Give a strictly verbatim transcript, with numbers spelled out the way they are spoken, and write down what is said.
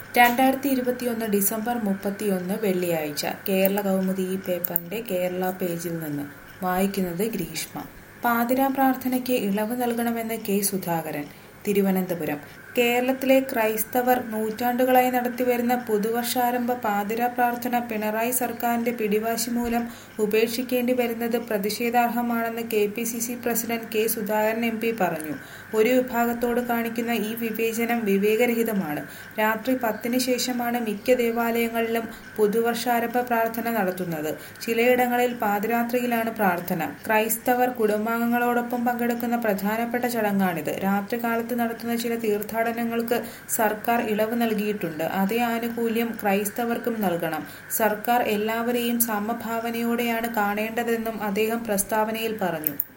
രണ്ടായിരത്തി ഇരുപത്തിയൊന്ന് ഡിസംബർ മുപ്പത്തിയൊന്ന് വെള്ളിയാഴ്ച കേരള കൗമുദി ഈ പേപ്പറിന്റെ കേരള പേജിൽ നിന്ന് വായിക്കുന്നത് ഗ്രീഷ്മ. പാതിരാ പ്രാർത്ഥനയ്ക്ക് ഇളവ് നൽകണമെന്ന് കെ സുധാകരൻ. തിരുവനന്തപുരം. കേരളത്തിലെ ക്രൈസ്തവർ നൂറ്റാണ്ടുകളായി നടത്തിവരുന്ന പുതുവർഷാരംഭ പാതിരാ പ്രാർത്ഥന പിണറായി സർക്കാരിന്റെ പിടിവാശി മൂലം ഉപേക്ഷിക്കേണ്ടി വരുന്നത് പ്രതിഷേധാർഹമാണെന്ന് K P C C president K Sudhakaran M P പറഞ്ഞു. ഒരു വിഭാഗത്തോട് കാണിക്കുന്ന ഈ വിവേചനം വിവേകരഹിതമാണ്. രാത്രി പത്തിന് ശേഷമാണ് മിക്ക ദേവാലയങ്ങളിലും പുതുവർഷാരംഭ പ്രാർത്ഥന നടത്തുന്നത്. ചിലയിടങ്ങളിൽ പാതിരാത്രിയിലാണ് പ്രാർത്ഥന. ക്രൈസ്തവർ കുടുംബാംഗങ്ങളോടൊപ്പം പങ്കെടുക്കുന്ന പ്രധാനപ്പെട്ട ചടങ്ങാണിത്. രാത്രികാലത്ത് നടത്തുന്ന ചില തീർത്ഥാടനങ്ങൾക്ക് സർക്കാർ ഇളവ് നൽകിയിട്ടുണ്ട്. അതേ ആനുകൂല്യം ക്രൈസ്തവർക്കും നൽകണം. സർക്കാർ എല്ലാവരെയും സമഭാവനയോടെയാണ് കാണേണ്ടതെന്നും അദ്ദേഹം പ്രസ്താവനയിൽ പറഞ്ഞു.